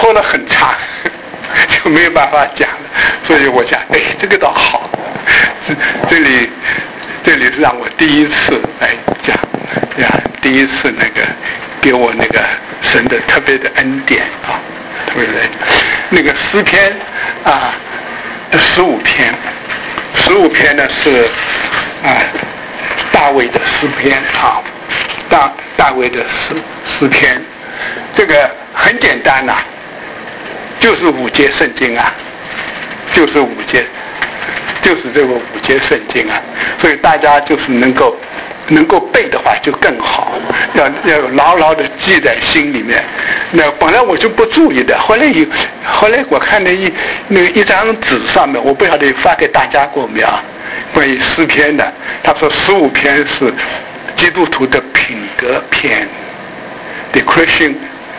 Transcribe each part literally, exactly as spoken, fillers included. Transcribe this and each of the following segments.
拖得很长，就没有办法讲了。所以我想，哎，这个倒好，这里这里是让我第一次来讲呀，第一次那个给我那个神的特别的恩典啊，特别的那个诗篇啊，十五篇，十五篇呢是啊大卫的诗篇啊，大大卫的诗诗篇，这个很简单呐、啊，就是五节圣经啊，就是五节，就是这个五节圣经啊，所以大家就是能够能够背的话就更好，要要牢牢的记在心里面。那本来我就不注意的，后来有后来我看了一那个一张纸上面，我不晓得发给大家过没有，关于诗篇的，他说十五篇是基督徒的品格篇 ，The Christian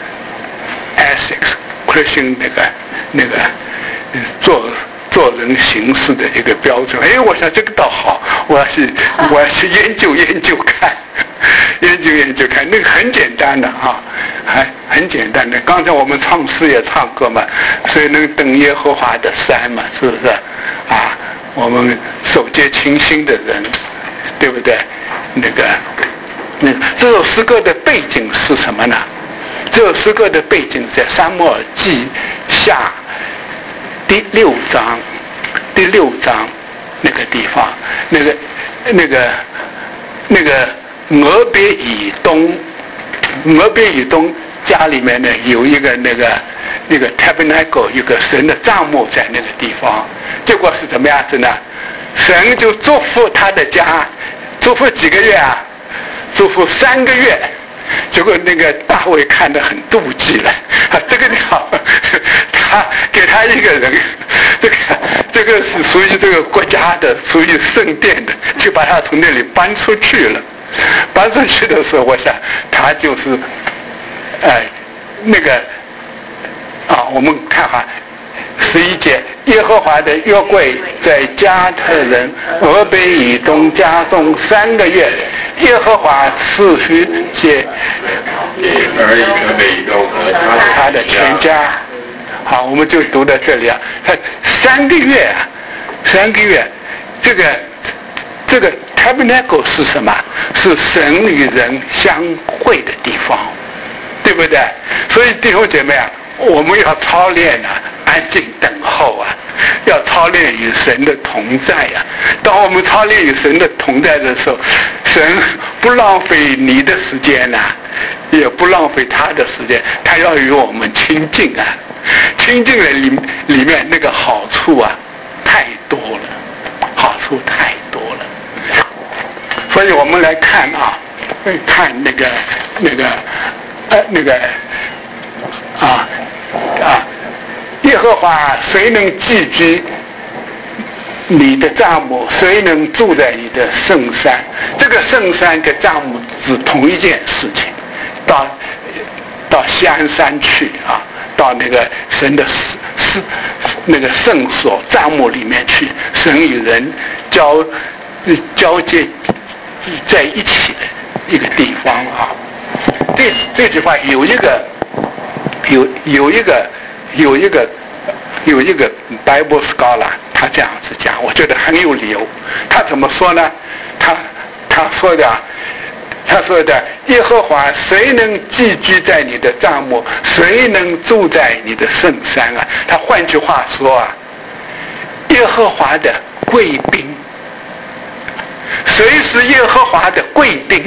Ethics。Christian 那个那个做做人行事的一个标准，哎，我想这个倒好，我要去我要去研究研究看，研究研究看，那个很简单的啊，很很简单的。刚才我们唱诗也唱过嘛，谁能登耶和华的山嘛，是不是啊？我们手接清心的人，对不对？那个那这首诗歌的背景是什么呢？这首诗歌的背景在撒母耳记下第六章，第六章那个地方，那个那个那个俄别以东，俄别以东家里面呢有一个那个那个 tabernacle， 有个神的帐幕在那个地方，结果是怎么样子呢？神就祝福他的家，祝福几个月啊？祝福三个月。结果那个大卫看得很妒忌了，啊，这个鸟，他给他一个人，这个这个是属于这个国家的，属于圣殿的，就把他从那里搬出去了。搬出去的时候，我想他就是，哎，那个啊，我们看哈。十一节，耶和华的约柜在加特人俄别以东家中三个月，耶和华赐许些而俄别以东和他的全家。好，我们就读到这里啊。他三个月啊，三个月，这个这个 tabernacle 是什么？是神与人相会的地方，对不对？所以弟兄姐妹啊，我们要操练啊，安静等候啊，要操练与神的同在啊。当我们操练与神的同在的时候，神不浪费你的时间呐、啊，也不浪费他的时间，他要与我们亲近啊。亲近的里里面那个好处啊，太多了，好处太多了。所以我们来看啊，看那个那个呃那个啊啊，耶和华谁能寄居你的帐幕？谁能住在你的圣山？这个圣山跟帐幕是同一件事情。到到锡安山去啊，到那个神的圣那个圣所帐幕里面去，神与人交交接在一起的一个地方啊。这这句话有一个有有一个有一个有一个 Bible scholar， 他这样子讲，我觉得很有理由。他怎么说呢？他他说的他说的耶和华谁能寄居在你的帐幕？谁能住在你的圣山啊？他换句话说啊，耶和华的贵宾。谁是耶和华的贵宾？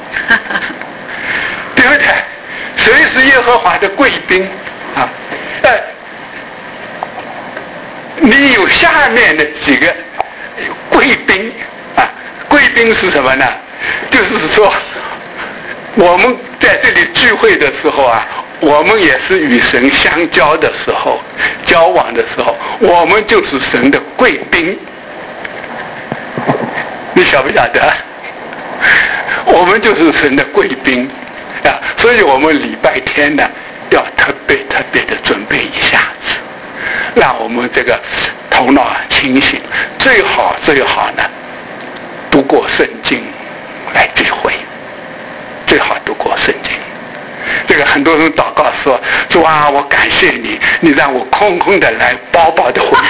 对不对？谁是耶和华的贵宾啊？呃，你有下面的几个贵宾啊？贵宾是什么呢？就是说，我们在这里聚会的时候啊，我们也是与神相交的时候，交往的时候，我们就是神的贵宾。你晓不晓得？我们就是神的贵宾啊，所以我们礼拜天呢，要特别特别的准备一下子，让我们这个头脑清醒，最好最好呢，读过圣经来聚会，最好读过圣经。 这个很多人祷告说，主啊，我感谢你，你让我空空的来，饱饱的回去。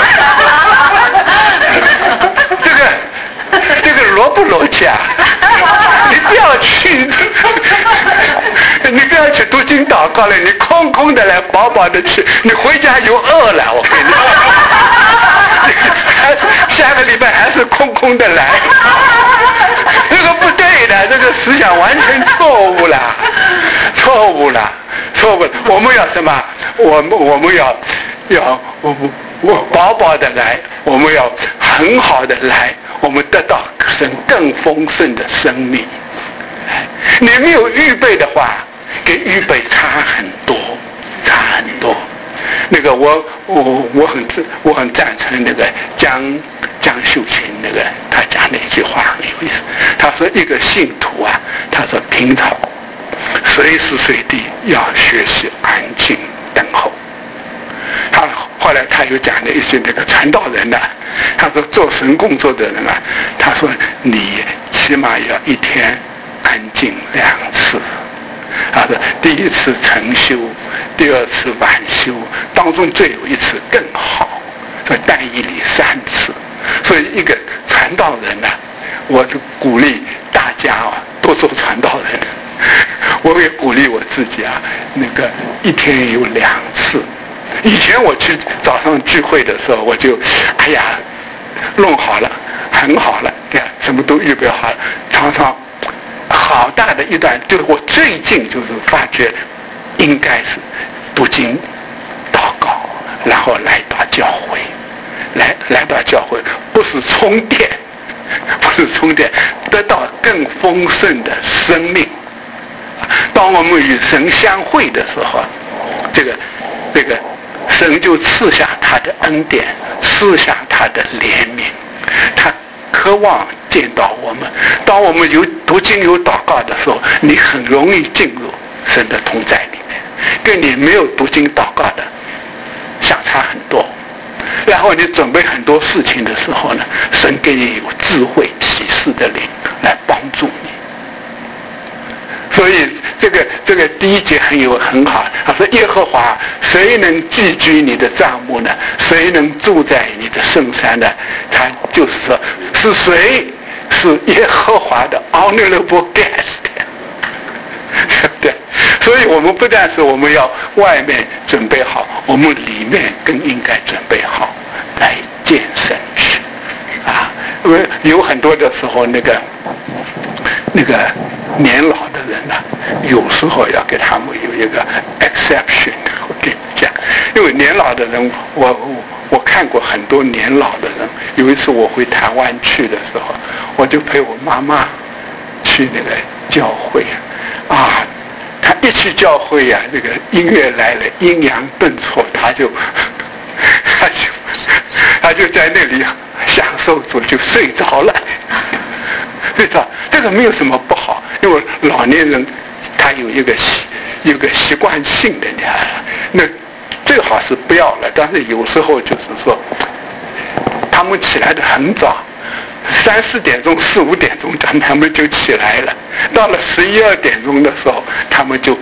这个这个逻不逻辑啊？你不要去，你不要去读经祷告了，你空空的来，饱饱的去，你回家又饿了，我跟你说，还下个礼拜还是空空的来，这个不对的，这个思想完全错误了，错误了，错误了。我们要什么？我们我们要要我我饱饱的来，我们要很好的来，我们得到神更丰盛的生命。你没有预备的话，跟预备差很多，差很多。那个我我我很我很赞成那个江江秀琴那个他讲的一句话很有意思。他说一个信徒啊，他说平常随时随地要学习安静等候。他后来他又讲了一些那个传道人呢、啊，他说做神工作的人啊，他说你起码要一天安静两次。他说第一次晨修，第二次晚修，当中最有一次更好，所以但以理三次。所以一个传道人呢、啊，我就鼓励大家啊，多做传道人。我也鼓励我自己啊，那个一天有两次。以前我去早上聚会的时候，我就哎呀弄好了，很好了，什么都预备好了，常常好大的一段，就是我最近就是发觉应该是读经祷告，然后来到教会，来来到教会不是充电，不是充电，得到更丰盛的生命。当我们与神相会的时候，这个这个神就赐下他的恩典，赐下他的怜悯，他渴望见到我们。当我们有读经有祷告的时候，你很容易进入神的同在里面，跟你没有读经祷告的相差很多。然后你准备很多事情的时候呢，神给你有智慧启示的灵来帮助你。所以这个这个第一节很有很好，他说耶和华谁能寄居你的帐幕呢？谁能住在你的圣山呢？他就是说是谁是耶和华的 honorable guest， 对不对？所以我们不但是我们要外面准备好，我们里面更应该准备好来见神去啊！因为有很多的时候那个那个年老的人呢、啊，有时候要给他们有一个 exception。我跟你讲，因为年老的人，我我我看过很多年老的人。有一次我回台湾去的时候，我就陪我妈妈去那个教会啊。他一去教会呀、啊，这个音乐来了，阴阳顿挫，他就他就他就在那里享受主，就睡着了。对吧？这个没有什么不好，因为老年人他有一个习有个习惯性的，那最好是不要了。但是有时候就是说，他们起来的很早，三四点钟、四五点钟，他们就起来了。到了十一二点钟的时候，他们就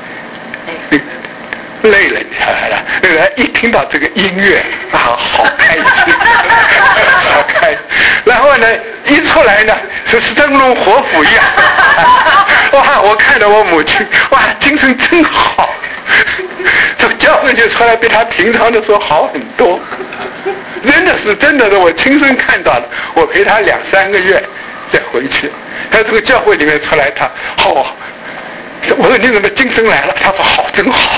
累了，你看了，来一听到这个音乐啊，好开心，好开心。然后呢，一出来呢，是生龙活虎一样。哇！我看到我母亲，哇，精神真好。这教会就出来比他平常的时候好很多。真的是真的是我亲身看到了，我陪他两三个月再回去，他这个教会里面出来，他好。哦，我说你怎么精神来了？他说好，真好，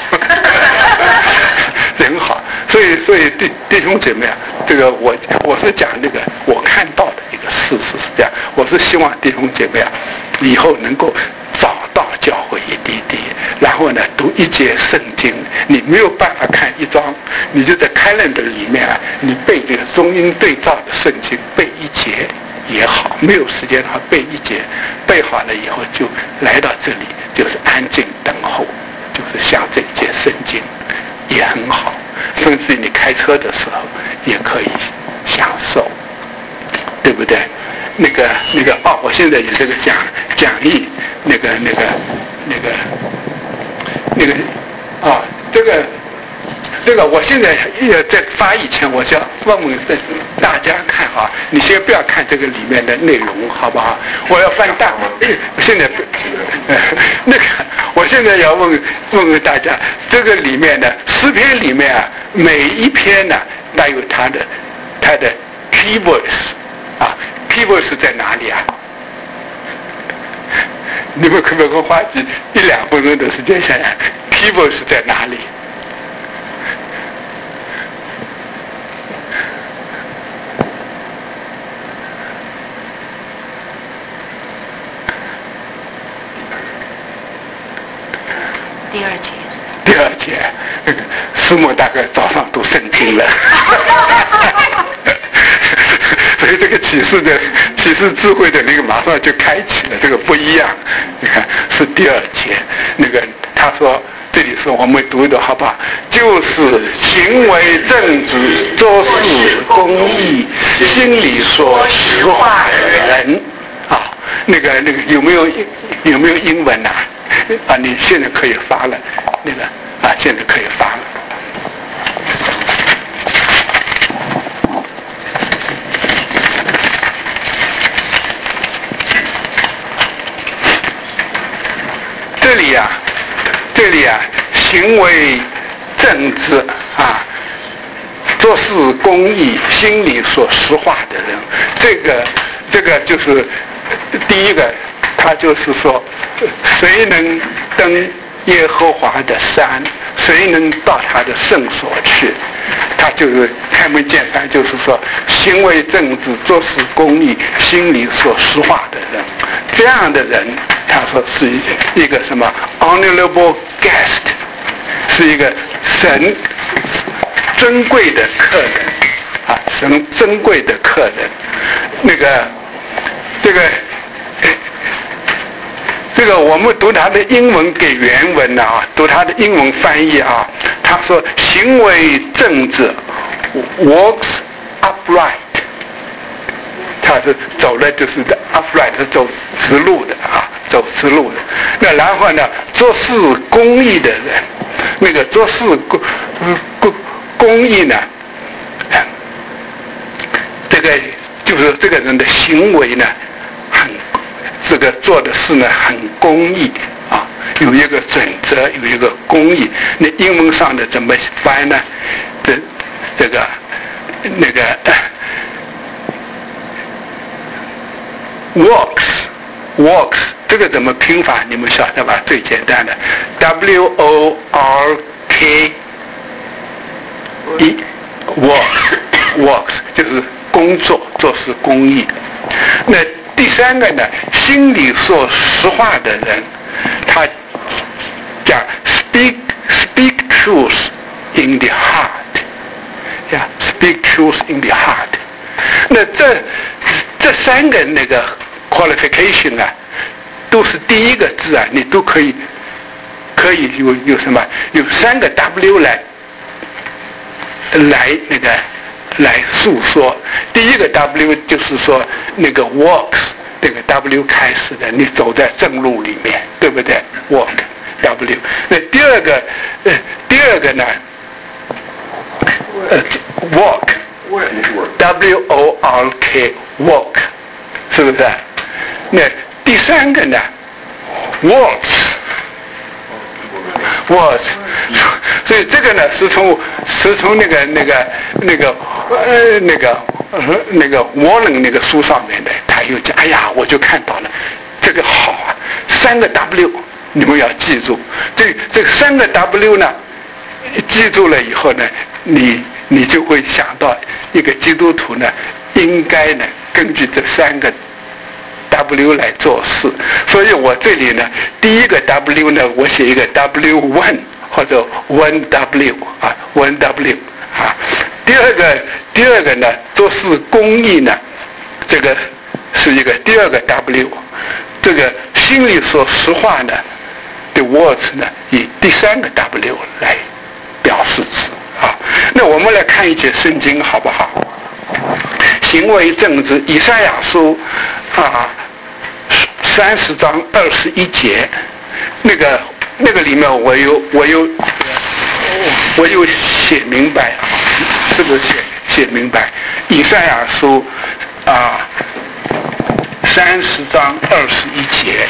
真好。所以，所以弟弟兄姐妹啊，这个我我是讲那个我看到的一个事实是这样。我是希望弟兄姐妹啊，以后能够找到教会一滴滴，然后呢读一节圣经。你没有办法看一章，你就在 calendar 里面啊，你背这个中英对照的圣经，背一节也好。没有时间的话，背一节，背好了以后就来到这里。就是安静等候，就是像这一节圣经也很好，甚至你开车的时候也可以享受，对不对？那个那个哦，我现在有这个讲讲义，那个那个那个那个啊，这个这个，我现在也在发以前，我就要问问大家看啊，你先不要看这个里面的内容，好不好？我要翻大，现在呃那个，我现在要问问问大家，这个里面的诗篇里面啊，每一篇呢，带有它的它的 key verse 啊 ，key verse 在哪里啊？你们可不可以花几一两分钟的时间想想 key verse 在哪里？ 第二节。 第二节，师母大概早上读圣经了。所以这个启示的启示智慧的那个马上就开启了，这个不一样。你看是第二节，那个他说这里说我们读一读好不好？就是行为正直、做事公义、心里说实话的人啊。那个那个有没有有没有英文呐、啊？啊，你现在可以发了，那个啊，现在可以发了。这里呀、啊，这里呀、啊，行为正直啊，做事公义，心里说实话的人，这个这个就是第一个，他就是说，谁能登耶和华的山，谁能到他的圣所去？他就是开门见山，就是说，行为正直，做事公义，心里说实话的人，这样的人，他说是一个什么 honorable guest， 是一个神珍贵的客人啊，神珍贵的客人。那个这个这个我们读他的英文给原文啊，读他的英文翻译啊，他说行为正直 walks upright， 他是走的就是的 upright 是走直路的啊，走直路的。那然后呢，做事公义的人，那个做事公公公义呢，这个就是这个人的行为呢，很这个做的事呢很公义啊，有一个准则，有一个公义。那英文上的怎么翻呢？这这个那个 works works 这个怎么拼法？你们晓得吧？最简单的 W O R K E works works 就是工作，做事公义。那第三个呢，心里说实话的人，他讲 speak speak truth in the heart， 呀 speak truth in the heart。那这这三个那个 qualification 啊，都是第一个字啊，你都可以可以有有什么？有三个 W 来来那个来诉说。第一个 W 就是说那个 works， 那个 W 开始的，你走在正路里面，对不对 ？work W。那第二个呃第二个呢，呃 walk W O R K walk， 是不是？那第三个呢 works works， 所以这个呢是从是从那个那个那个呃那个呃那个沃伦那个书上面的，他又讲，哎呀，我就看到了，这个好啊，三个 W 你们要记住，这这三个 W 呢，记住了以后呢，你你就会想到一个基督徒呢，应该呢根据这三个 W 来做事。所以我这里呢，第一个 W 呢，我写一个 W one 或者 one W 啊 one W 啊。第二个第二个呢，做事公益呢，这个是一个第二个 W。这个心里说实话呢的 words 呢，以第三个 W 来表示之啊。那我们来看一节圣经好不好？行为正直，以赛亚书啊三十章二十一节，那个那个里面我有我有我有写明白啊，是不是写写明白？以赛亚书啊三十章二十一节。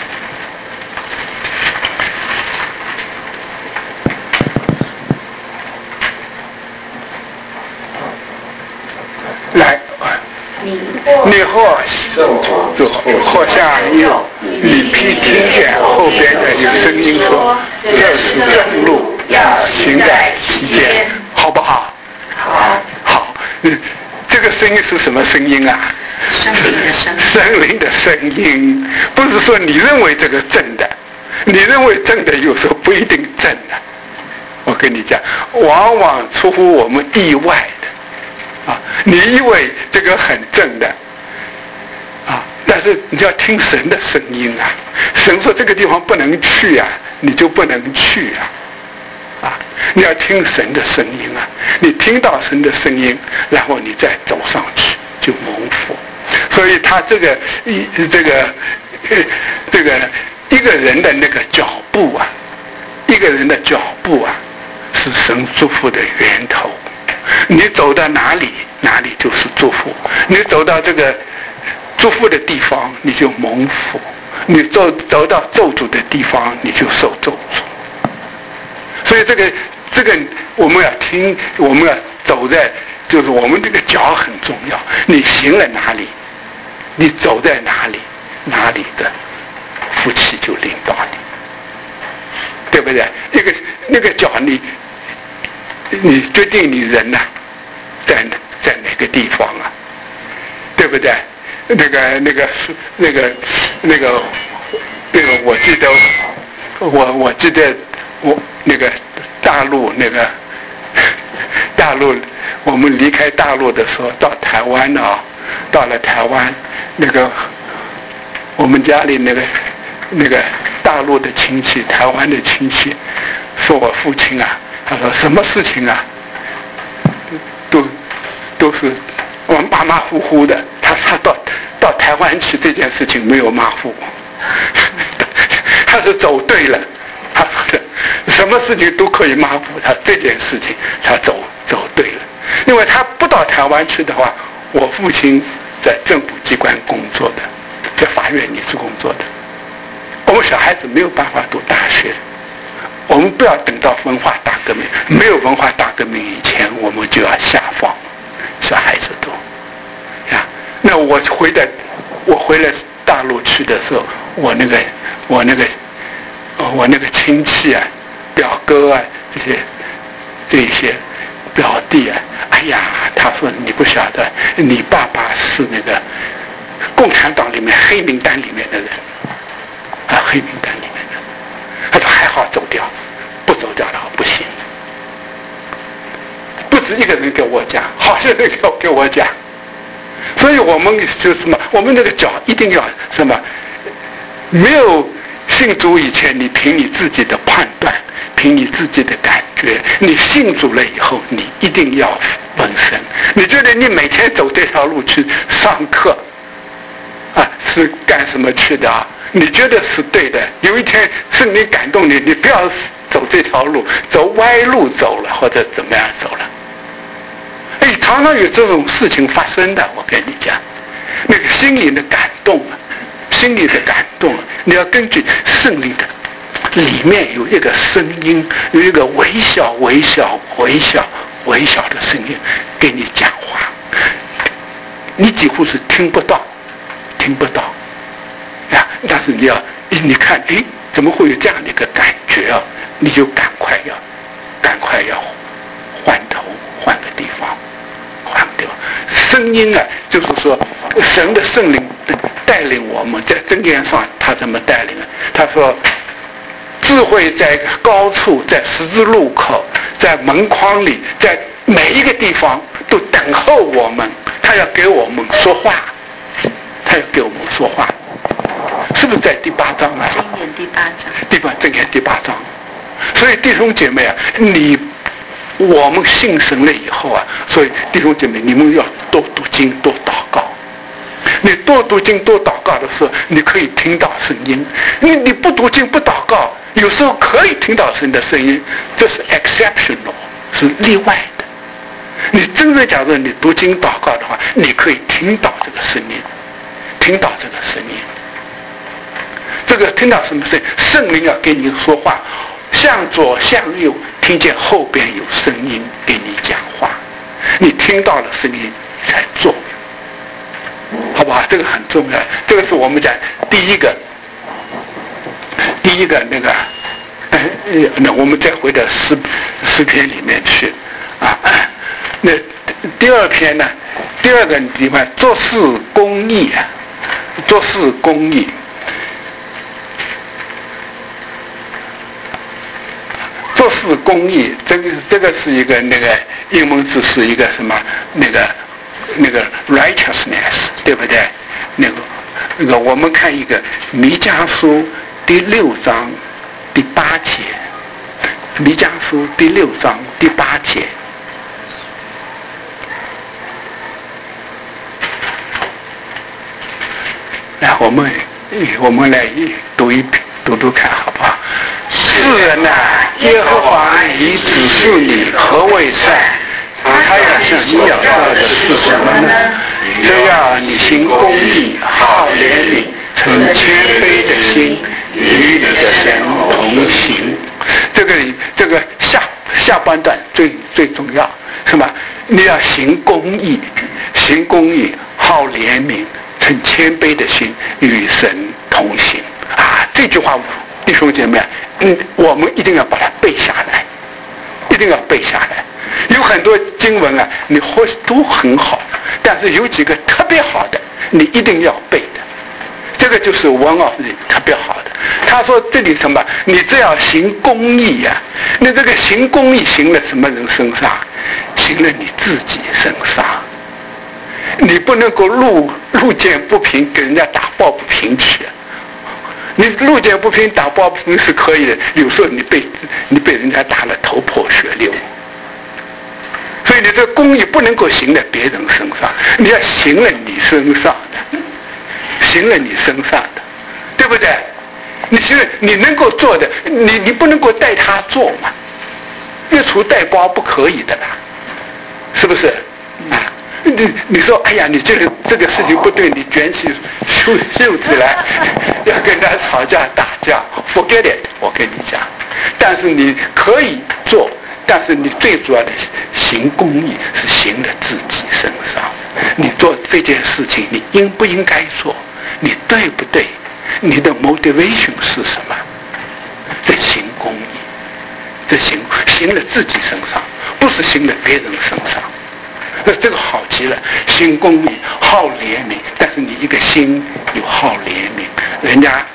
来，你或就或像有你披听见后边的有声音说，这是正路，要行在其间，好不好？ 好。 好，嗯，这个声音是什么声音啊？ 生灵的声音。 生灵的声音，不是说你认为这个正的，你认为正的有时候不一定正的。我跟你讲，往往出乎我们意外的。啊，你以为这个很正的啊，但是你要听神的声音啊。神说这个地方不能去啊，你就不能去啊。啊，你要听神的声音啊，你听到神的声音，然后你再走上去就蒙福。所以他这个一这个这个一个人的那个脚步啊，一个人的脚步啊，是神祝福的源头。你走到哪里，哪里就是祝福。你走到这个祝福的地方，你就蒙福；你走走到咒诅的地方，你就受咒诅。所以这个这个我们要听，我们要走在，就是我们这个脚很重要。你行了哪里，你走在哪里，哪里的福气就临到你，对不对？那个那个脚你。你决定你人呐、啊，在在哪个地方啊，对不对？那个那个那个那个那个，我记得我我记得我那个大陆那个大陆，我们离开大陆的时候到台湾啊，到了台湾那个我们家里那个那个大陆的亲戚，台湾的亲戚，说我父亲啊。他说什么事情啊，都都是我马马虎虎的。他他到到台湾去这件事情没有马虎，他是走对了。他说什么事情都可以马虎，他这件事情他走走对了。因为他不到台湾去的话，我父亲在政府机关工作的，在法院里是工作的。我们小孩子没有办法读大学。我们不要等到文化大革命，没有文化大革命以前，我们就要下放小孩子都呀。那我回来，我回来大陆去的时候，我那个我那个我那个亲戚啊，表哥啊，这些这些表弟啊，哎呀，他说你不晓得，你爸爸是那个共产党里面黑名单里面的人啊，黑名单里面的人。他说还好走掉，不走掉的话不行。不止一个人跟我讲，好些人要跟我讲。所以我们就是什么，我们那个脚一定要什么，没有信主以前，你凭你自己的判断，凭你自己的感觉；你信主了以后，你一定要问神。你觉得你每天走这条路去上课啊，是干什么去的啊？你觉得是对的，有一天圣灵感动你，你不要走这条路，走歪路走了，或者怎么样走了。哎，常常有这种事情发生的，我跟你讲，那个心灵的感动啊，心灵的感动啊，你要根据圣灵的里面有一个声音，有一个微小、微小、微小、微小的声音给你讲话，你几乎是听不到，听不到。呀，但是你要，你看，哎，怎么会有这样的一个感觉啊？你就赶快要，赶快要换头，换个地方，换个地方。声音啊，就是说，神的圣灵带领我们，在箴言上，他怎么带领啊？他说，智慧在高处，在十字路口，在门框里，在每一个地方都等候我们，他要给我们说话，他要给我们说话。是不是在第八章啊？ 箴言第八章。 第八箴言第八章。所以弟兄姐妹啊，你我们信神了以后啊，所以弟兄姐妹，你们要多读经，多祷告。你多读经多祷告的时候，你可以听到声音。你你不读经不祷告有时候可以听到神的声音，这是 exceptional， 是例外的。你真正假如你读经祷告的话，你可以听到这个声音，听到这个声音。这个听到什么声音？圣灵要跟你说话，向左向右，听见后边有声音跟你讲话，你听到了声音才做，好吧？这个很重要，这个是我们讲第一个，第一个那个，呃，那我们再回到诗诗篇里面去啊。那第二篇呢？第二个地方做事公义啊，做事公义。做事公义，这个这个是一个那个英文字是一个什么那个那个 righteousness， 对不对？那个那个我们看一个弥迦书第六章第八节，弥迦书第六章第八节。来，我们我们来读一读读看，好不好？世人呐、啊，耶和华已指示你何为善，他要向你要到的是什么呢？只要你行公义，好怜悯，存谦卑的心，与你的神同行。这个这个下下半段最最重要，是吧？你要行公义，行公义，好怜悯，存谦卑的心，与神同行。啊，这句话，弟兄姐妹，嗯，我们一定要把它背下来，一定要背下来。有很多经文啊，你或许都很好，但是有几个特别好的，你一定要背的。这个就是one of the特别好的。他说这里什么？你只要行公义呀、啊，那这个行公义行了什么人身上？行了你自己身上。你不能够路路见不平给人家打抱不平去。你路见不平打抱不平是可以的，有时候你被你被人家打了头破血流。所以你这公义不能够行在别人身上，你要行了你身上的，行了你身上的，对不对？你行了你能够做的，你你不能够带他做嘛，一除带包不可以的啦，是不是？啊，你你说哎呀，你这个这个事情不对，你卷起袖袖子来，要跟他吵架打架 ，forget it， 我跟你讲，但是你可以做。但是你最主要的行公义是行在自己身上，你做这件事情你应不应该做，你对不对，你的 motivation 是什么？这行公义，这行行在自己身上，不是行在别人身上。那这个好极了，行公义，好怜悯，但是你一个心有好怜悯，人家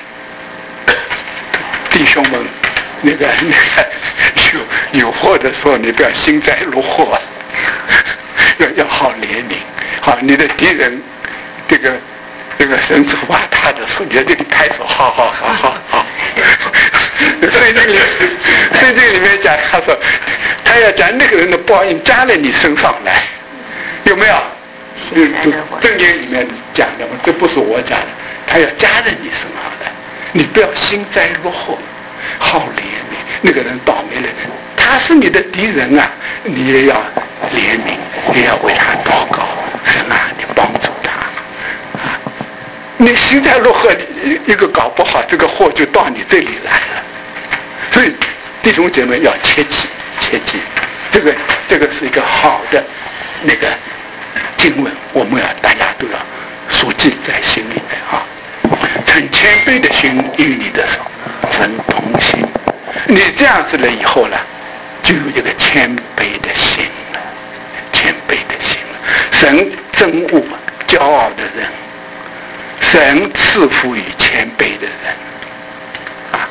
弟兄们。那个那个有有祸的时候，你不要幸灾乐祸，要要好怜悯。好，你的敌人，这个这个神处罚他的时候，你在这里拍手，好好好好好。圣经里圣经里面讲，他说他要将那个人的报应加在你身上来，有没有？圣经里面讲的嘛，这不是我讲的，他要加在你身上来，你不要幸灾乐祸。好怜悯，那个人倒霉了，他是你的敌人啊，你也要怜悯，也要为他祷告，神啊，你帮助他啊！你幸灾乐祸，一个搞不好，这个祸就到你这里来了。所以弟兄姐妹要切记，切记，这个这个是一个好的那个经文，我们要大家都要熟记在心里面啊。很谦卑的心与你的神同行，你这样子了以后呢，就有一个谦卑的心了，谦卑的心了。神憎恶骄傲的人，神赐福于谦卑的人啊，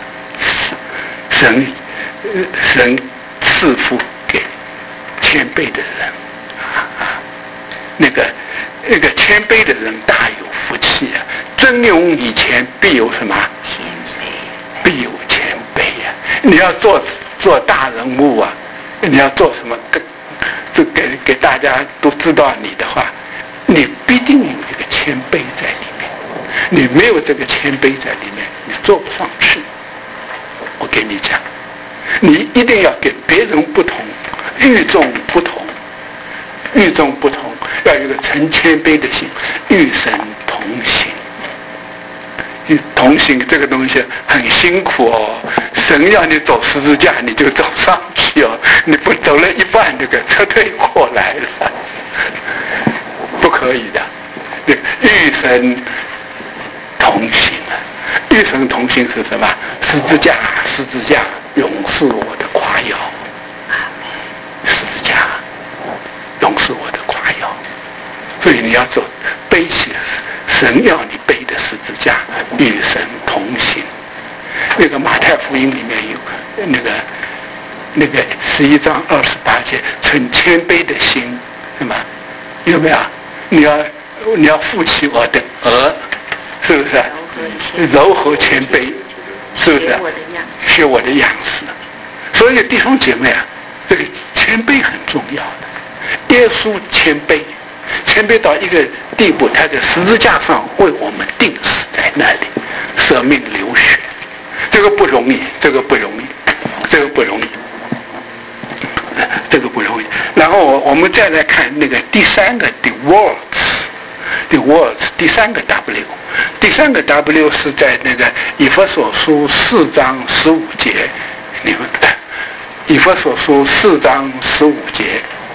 神神赐福给谦卑的人啊，那个那个谦卑的人大有福气啊！尊荣以前必有什么？谦卑，必有谦卑呀、啊！你要做做大人物啊，你要做什么？给给给大家都知道你的话，你必定有一个谦卑在里面。你没有这个谦卑在里面，你做不上去给你讲，你一定要跟别人不同，与众不同，与众不同，要有一个纯谦卑的心，与神同行。同行这个东西很辛苦哦，神要你走十字架，你就走上去哦，你不走了一半，这个撤退过来了，不可以的。与神同行啊，与神同行是什么？十字架，十字架永是我的夸耀，十字架永是我的夸耀。所以你要走，背起神要你背的十字架，与神同行。那个马太福音里面有那个那个十一章二十八节，存谦卑的心，是吗？有没有？你要你要负起我的额，是不是？柔和谦卑，是不是？学我的样式。所以弟兄姐妹啊，这个谦卑很重要的。耶稣谦卑。谦卑到一个地步，他在十字架上为我们钉死在那里，舍命流血，这个不容易，这个不容易，这个不容易，这个不容易。然后我我们再来看那个第三个 the words，the words 第三个 W， 第三个 W 是在那个以弗所书四章十五节，你们以弗所书四章十五节。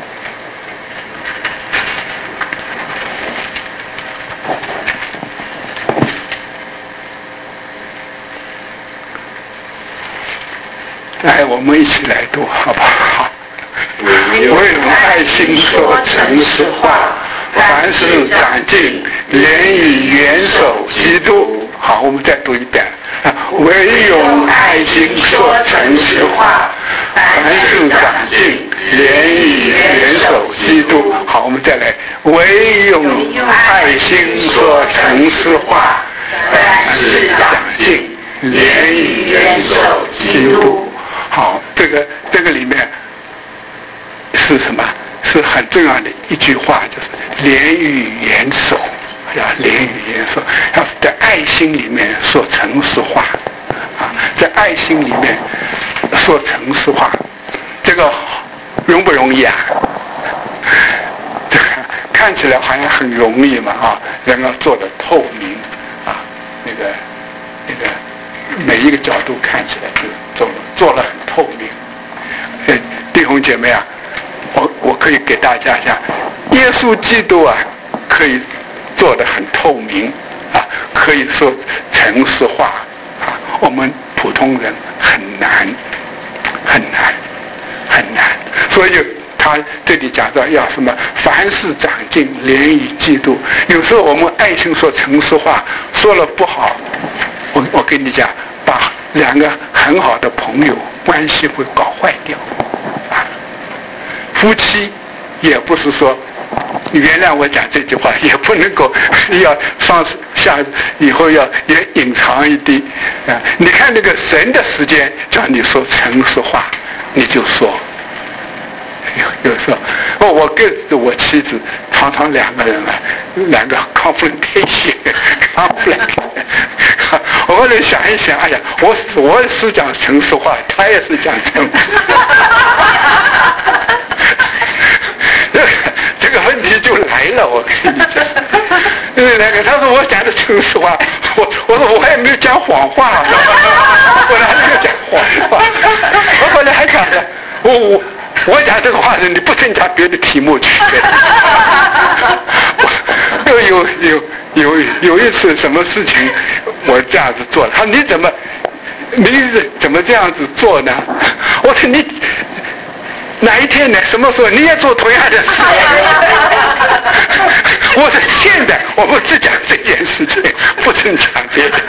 来，我们一起来读，好不好？ 唯用爱心说诚实话，凡事长进，连以元首基督。好，我们再读一遍。唯用爱心说诚实话，凡事长进，连以元首基督。好，我们再来。唯用爱心说诚实话，凡事长进，连以元首基督。好，这个这个里面是什么？是很重要的一句话，就是连于元首，要连于元首，要在爱心里面说诚实话啊，在爱心里面说诚实话，这个容不容易啊？这个看起来好像很容易嘛啊，人要做的透明啊，那个那个每一个角度看起来就做了做了很透明。呃，弟兄姐妹啊，我我可以给大家讲，耶稣基督啊，可以做得很透明啊，可以说诚实话啊，我们普通人很难很难很难，所以他这里讲到要什么，凡事长进，连以基督。有时候我们爱心说诚实话，说了不好，我我跟你讲，把两个很好的朋友关系会搞坏掉啊。夫妻也不是说，你原谅我讲这句话，也不能够要上下以后要也隐藏一点啊。你看那个神的时间叫你说诚实话，你就说。有时候，哦，我跟我妻子常常两个人啊，两个 confrontation，conflict。我后来想一想，哎呀，我我是讲诚实话，他也是讲诚实话。这个问题就来了，我跟你讲，因为那个他说我讲的诚实话，我我说我也没有讲谎话，我哪里有讲谎话？我后来还想着，我我。我讲这个话是你不增加别的题目去。有有有有有一次什么事情我这样子做，他说你怎么你怎么这样子做呢？我说你哪一天呢？什么时候你也做同样的事？我说现在我们只讲这件事情，不增加别的。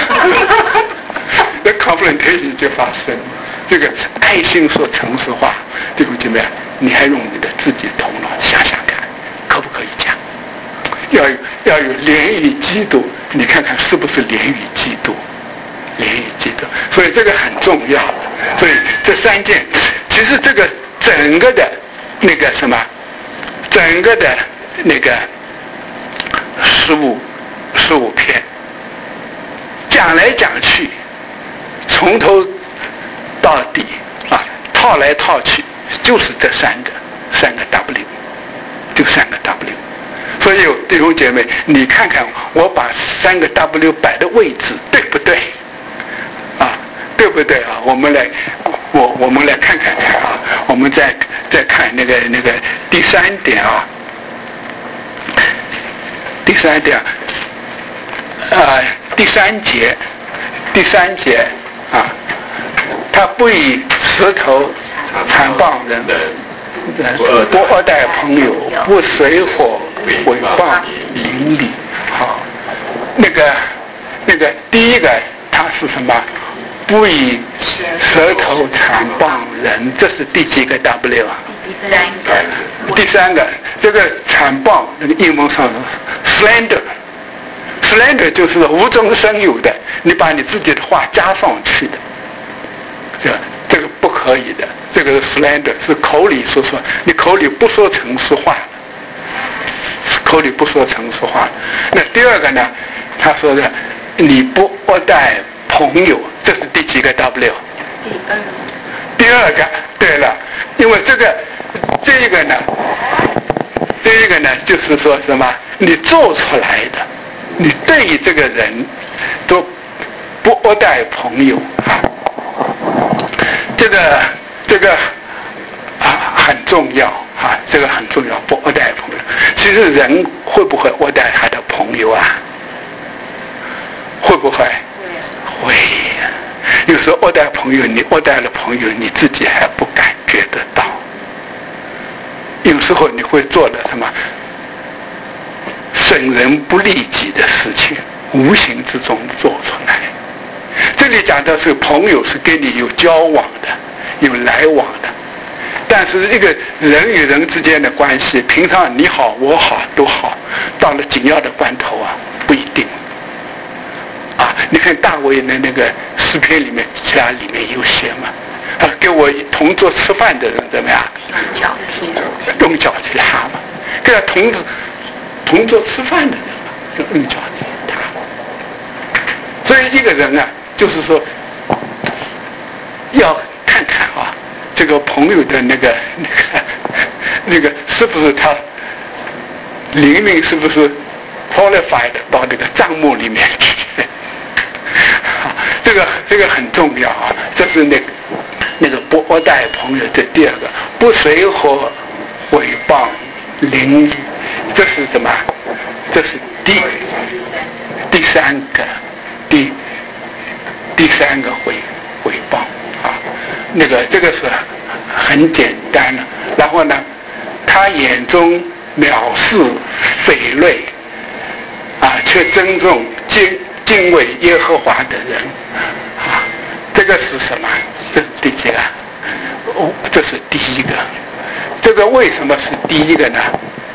那 confrontation 就发生了。这个爱心说诚实话，弟兄姐妹，你还用你的自己头脑想想看，可不可以讲？要有要有连于基督，你看看是不是连于基督？连于基督，所以这个很重要。所以这三件，其实这个整个的那个什么，整个的那个十五十五篇讲来讲去，从头到底啊，套来套去就是这三个三个 W， 就三个 W。所以弟兄姐妹，你看看我把三个 W 摆的位置对不对？啊，对不对啊？我们来，我我们来看看看啊，我们再再看那个那个第三点啊，第三点，啊，第三节，第三节啊，他不以石头残谤人，不恶待朋友，不随火毁谤邻里。好，那个那个第一个他是什么？不以舌头残谤人，这是第几个 W 啊？ 第三个。 第三个，这个残谤那个英文上是 slander。slander 就是无中生有的，你把你自己的话加上去的，这这个不可以的。这个 slander 是口里说说，你口里不说诚实话，口里不说诚实话。那第二个呢？他说的，你不恶待朋友，这是第几个 W？ 第二。 第二个，对了，因为这个这一个呢，这一个呢，就是说什么？你做出来的，你对这个人都不恶待朋友啊，这个这个啊很重要啊，这个很重要，不恶待朋友。其实人会不会恶待他的朋友啊？会不会？会。有时候恶待朋友，你恶待了朋友，你自己还不感觉得到。有时候你会做的什么损人不利己的事情，无形之中做出来。这里讲的是朋友是跟你有交往的，有来往的，但是一个人与人之间的关系，平常你好我好都好，到了紧要的关头啊，不一定。啊，你看大卫的那个诗篇里面，家里面有写嘛，啊，跟我同桌吃饭的人怎么样？ 用脚踢， 用脚踢他嘛，跟他同同桌吃饭的人嘛，就用脚踢他。所以一个人啊，就是说要看看啊，这个朋友的那个那个那个是不是他灵命是不是 qualified 到那个账目里面去。这个这个很重要啊，这是那个那个不恶待朋友的第二个，不随火毁谤邻里，这是什么？这是第第三个第第三个毁毁谤啊，那个这个是很简单的。然后呢，他眼中藐视匪类啊，却尊重敬敬畏耶和华的人啊，这个是什么？这是第几个？哦，这是第一个。这个为什么是第一个呢？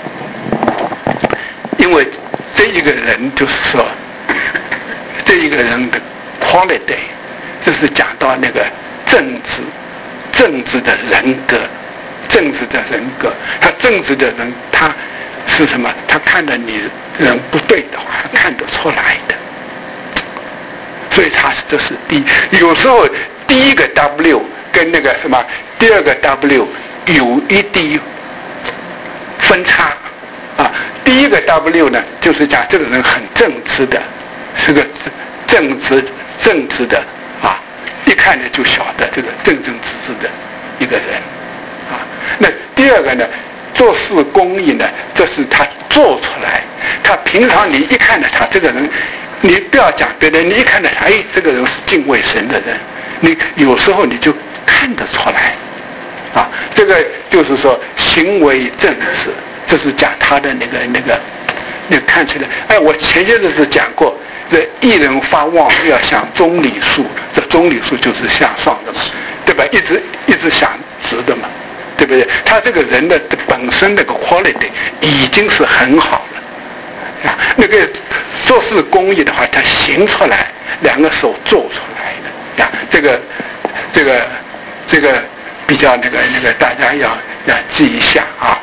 因为这一个人就是说，这一个人的 quality， 就是讲到那个政治政治的人格，政治的人格，他政治的人他是什么？他看到你人不对的话，看得出来的。所以他这是第，有时候第一个 W 跟那个什么第二个 W 有一滴分差啊。第一个 W 呢，就是讲这个人很正直的，是个正直正直的啊，一看呢就晓得这个正正直直的一个人啊。那第二个呢，做事公义呢，这是他做出来，他平常你一看呢，他这个人。你不要讲别的，你一看到哎，这个人是敬畏神的人，你有时候你就看得出来，啊，这个就是说行为正直，这是讲他的那个那个，那个看起来，哎，我前些日子讲过，这一人发旺要想中理树，这中理树就是向上的嘛，对吧？一直一直想直的嘛，对不对？他这个人的本身那个 quality 已经是很好了。啊，那个做事公益的话，他行出来，两个手做出来的呀，这个这个这个比较那个那个大家要要记一下啊。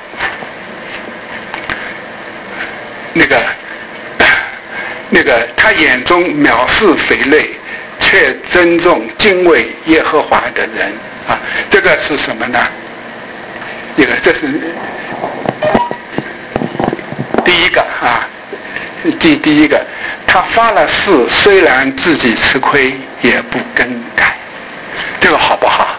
那个那个他眼中藐视匪类，却切尊重敬畏耶和华的人啊，这个是什么呢？这个这是第一个啊，第第一个，他发了誓，虽然自己吃亏，也不更改，这个好不好？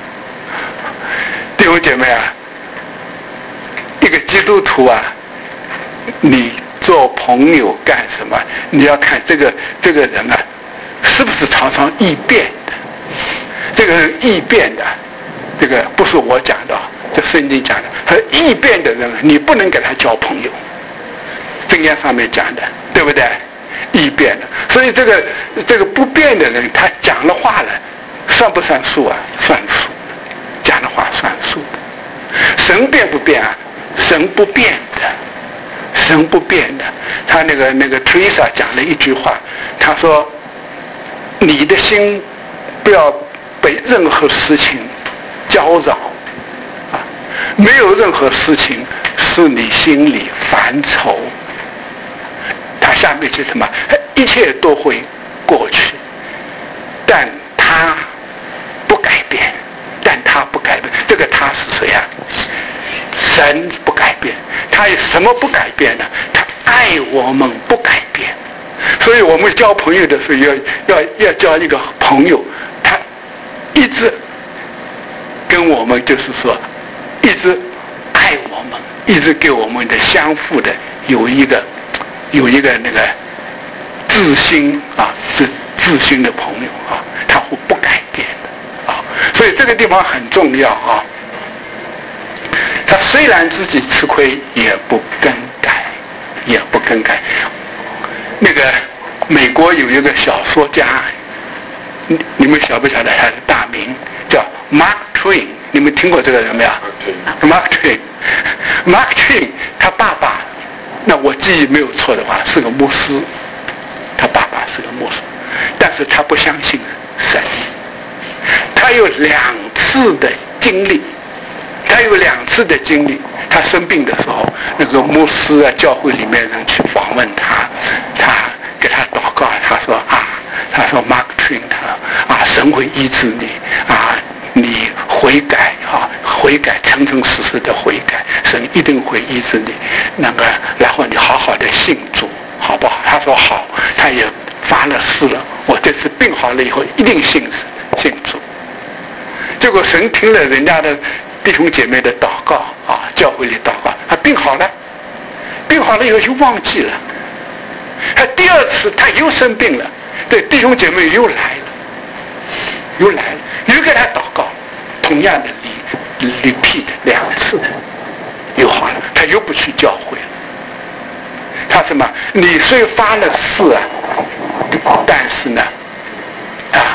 弟兄姐妹啊，一个基督徒啊，你做朋友干什么？你要看这个这个人啊，是不是常常易变的？这个人易变的，这个不是我讲的，这圣经讲的。和易变的人，你不能跟他交朋友。箴言上面讲的，对不对？易变的，所以这个这个不变的人，他讲了话了，算不算数啊？算数，讲的话算数的。神变不变啊？神不变的。神不变的，他那个那个 Teresa 讲了一句话，他说：“你的心不要被任何事情搅扰啊，没有任何事情使你心里烦愁。”他下面就什么？一切都会过去，但他不改变，但他不改变。这个他是谁啊？神不改变。他有什么不改变呢？他爱我们不改变。所以我们交朋友的时候要要要交一个朋友，他一直跟我们就是说一直爱我们，一直给我们的相互的有一个有一个那个自信啊，是自信的朋友啊，他会不改变的啊。所以这个地方很重要啊。他虽然自己吃亏，也不更改，也不更改。那个美国有一个小说家，你们晓不晓得他的大名叫 Mark Twain？ 你们听过这个人没有 ？Mark Twain。Mark Twain 他爸爸，那我记忆没有错的话，是个牧师。他爸爸是个牧师，但是他不相信神。他有两次的经历。他有两次的经历，他生病的时候，那个牧师啊，教会里面人去访问他，他给他祷告，他说啊，他说 Mark Twain， 他啊，神会医治你啊，你悔改啊，悔改，诚诚实实的悔改，神一定会医治你。那么，然后你好好的信主，好不好？他说好，他也发了誓了，我这次病好了以后一定信信主。结果神听了人家的弟兄姐妹的祷告啊，教会里祷告，他病好了，病好了以后就忘记了。他第二次他又生病了，对，弟兄姐妹又来了，又来了，又给他祷告，同样的礼 repeat 两次，又好了，他又不去教会了。他什么？你虽发了誓啊，但是呢，啊。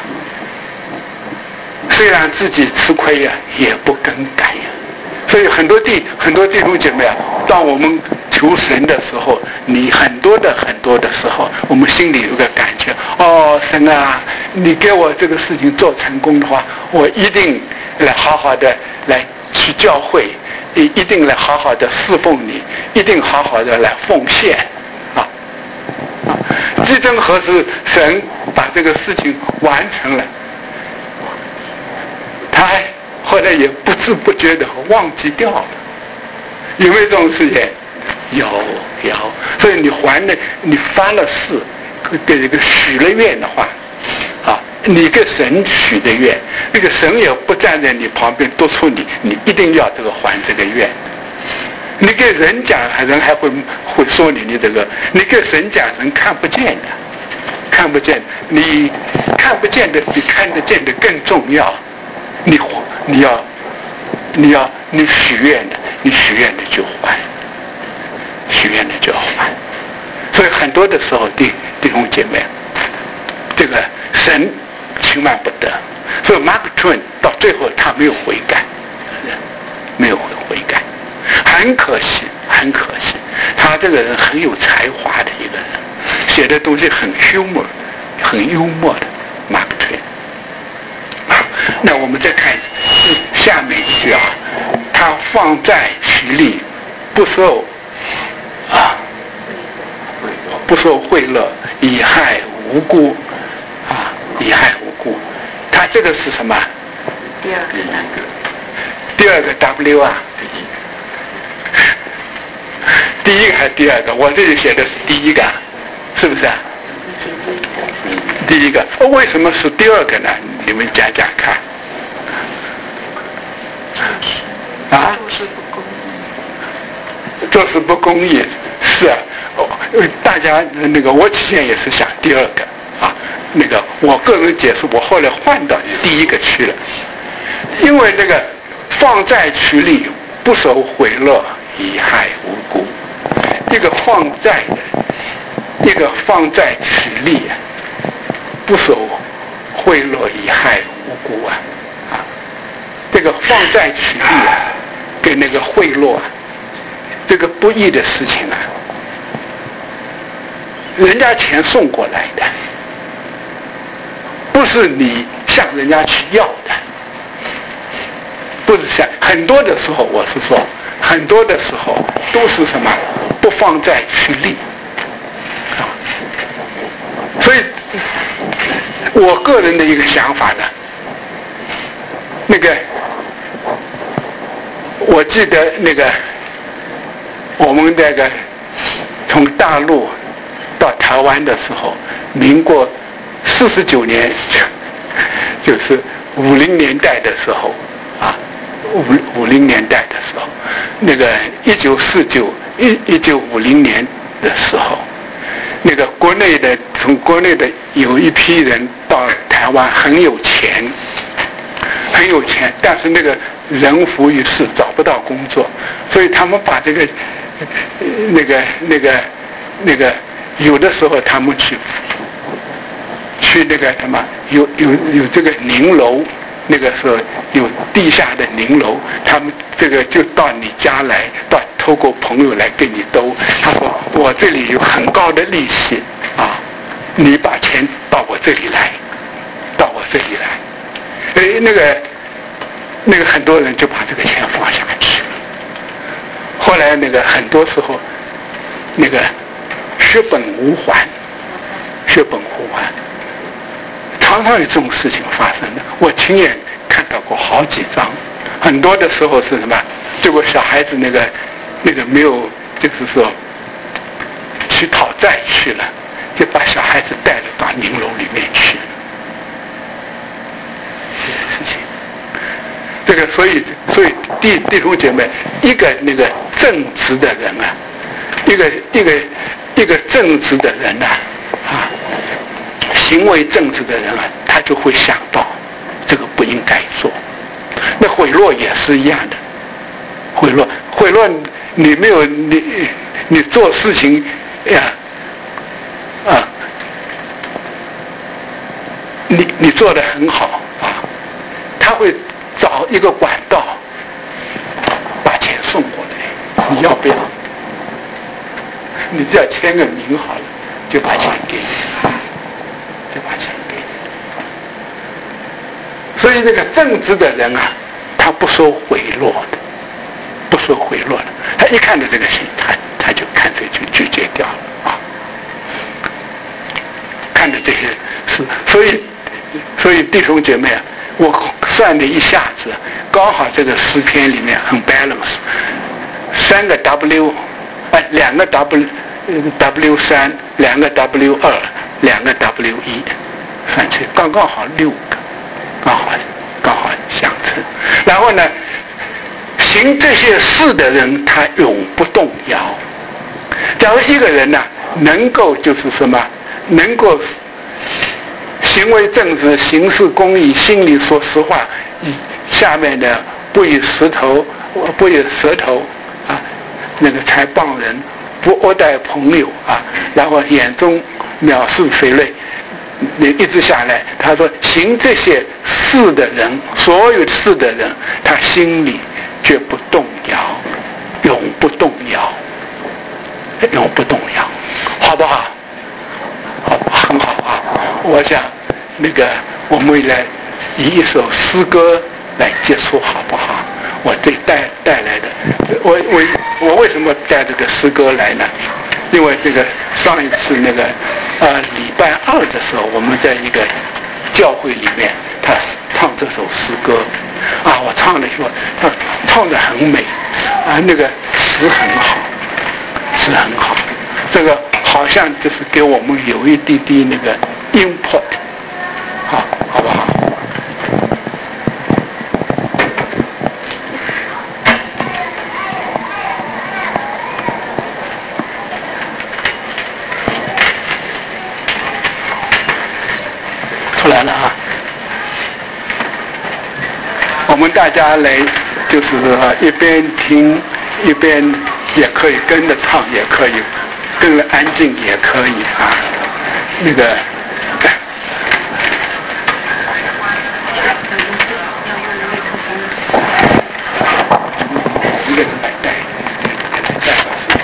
虽然自己吃亏呀、啊，也不更改呀、啊。所以很多弟很多弟兄姐妹啊，当我们求神的时候，你很多的很多的时候，我们心里有个感觉，哦，神啊，你给我这个事情做成功的话，我一定来好好的来去教会，一一定来好好的侍奉你，一定好好的来奉献啊啊！既正何时神把这个事情完成了？他后来也不知不觉的忘记掉了，有没有这种事情？有有，所以你还了，你发了誓，给这个许了愿的话，啊，你跟神许的愿，那个神也不站在你旁边督促你，你一定要这个还这个愿。你给人讲，人还会会说你你这个，你给神讲，人看不见的，看不见，你看不见的比看得见的更重要。你你要你要你许愿的，你许愿的就还，许愿的就还。所以很多的时候，弟弟兄姐妹，这个神轻慢不得。所以 Mark Twain 到最后他没有悔改，没有悔改，很可惜，很可惜。他这个人很有才华的一个人，写的东西很 humor， 很幽默的 Mark Twain。那我们再看下面一句啊，他放在许里，不受啊，不受贿赂，以害无辜啊，以贻害无辜。他这个是什么？ 第二个呢？ 第二个 W 啊？第一个还是第二个？我这里写的是第一个，是不是啊？第一个，为什么是第二个呢？你们讲讲看。啊？ 做事不公义。 做事不公义，是啊，哦，大家那个我之前也是想第二个啊，那个我个人解释，我后来换到第一个去了，因为这个放债取利，不受贿赂，贻害无辜。一个放债的，一个放债取利啊，不受贿赂，贻害无辜啊啊，这个放债取利啊，跟那个贿赂啊。这个不义的事情啊，人家钱送过来的，不是你向人家去要的，不是向很多的时候，我是说，很多的时候都是什么不放债取利啊。所以，我个人的一个想法呢，那个我记得那个。我们这个从大陆到台湾的时候，民国四十九年，就是五零年代的时候啊，五五零年代的时候，那个一九四九一一九五零年的时候，那个国内的从国内的有一批人到台湾很有钱，很有钱，但是那个人浮于事，找不到工作，所以他们把这个。那个、那个、那个，有的时候他们去去那个什么，有有有这个宁楼，那个时候有地下的宁楼，他们这个就到你家来，到透过朋友来跟你兜。他说我这里有很高的利息啊，你把钱到我这里来，到我这里来。哎，那个那个很多人就把这个钱放下去。后来那个很多时候，那个血本无还，血本无还，常常有这种事情发生的。我亲眼看到过好几桩，很多的时候是什么？结果小孩子那个那个没有，就是说去讨债去了，就把小孩子带着到宁楼里面去。这个事情。这个，所以，所以弟弟兄姐妹，一个那个正直的人啊，一个一个一个正直的人啊，啊，行为正直的人啊，他就会想到这个不应该做。那贿赂也是一样的，贿赂，贿赂你没有你你做事情呀，啊，你你做得很好啊，他会。找一个管道把钱送过来，你要不要？你只要签个名好了，就把钱给你，就把钱给你。所以那个正直的人啊，他不收贿赂的，不收贿赂的。他一看到这个信，他他就干脆就拒绝掉了啊。看着这些事，所以所以弟兄姐妹啊。我算了一下子，刚好这个诗篇里面很 balance， 三个 W， 哎，两个 W， W 三，两个 W 二，两个 W 一，算起刚刚好六个，刚好刚好相称。然后呢，行这些事的人，他永不动摇。假如一个人呢、啊，能够就是什么，能够。行为正直，行事公义，心里说实话，下面的不以石头，不以舌头啊，那个才谤人，不恶待朋友啊，然后眼中藐视匪类，你一直下来，他说行这些事的人，所有事的人，他心里绝不动摇，永不动摇，永不动摇，好不好？好，很好啊！我想那个我们来以一首诗歌来结束，好不好？我这带带来的，我我我为什么带这个诗歌来呢？因为这个上一次那个呃礼拜二的时候，我们在一个教会里面，他唱这首诗歌，啊，我唱了以后，他唱得很美，啊，那个词很好，词很好，这个好像就是给我们有一滴滴那个 input， 好，好不好？出来了啊！我们大家来，就是一边听一边也可以跟着唱，也可以跟着安静，也可以啊。那个，一个人来带，带上去。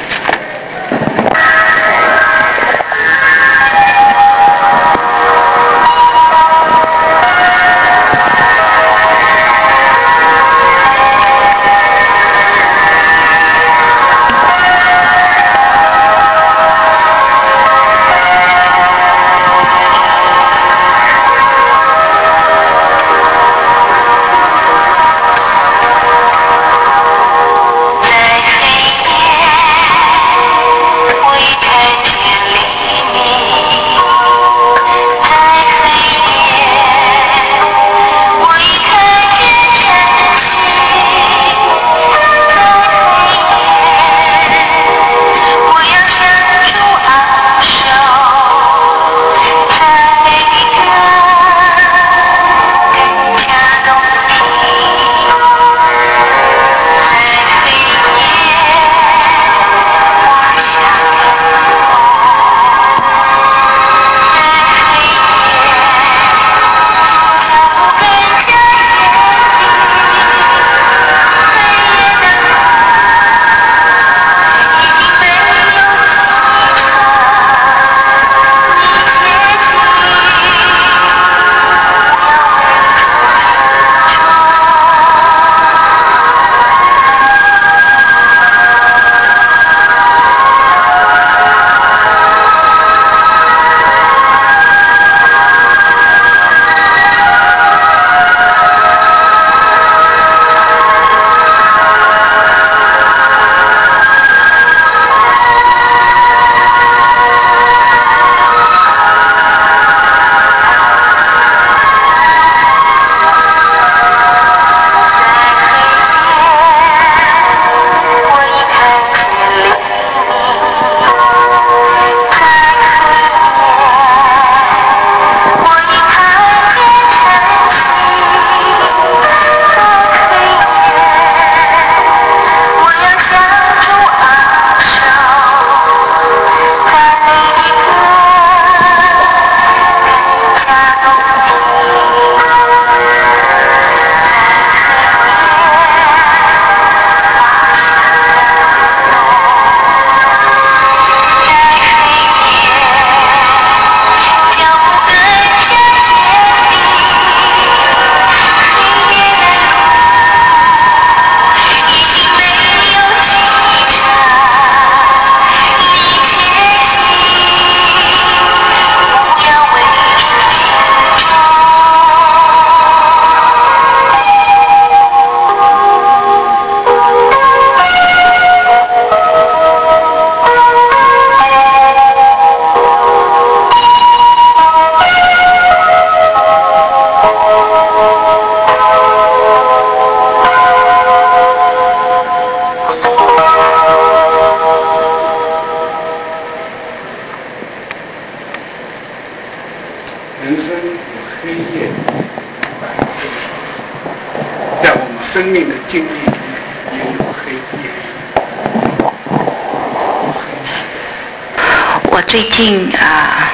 人生有黑夜，在我们生命的经历里面也有黑夜。 我最近啊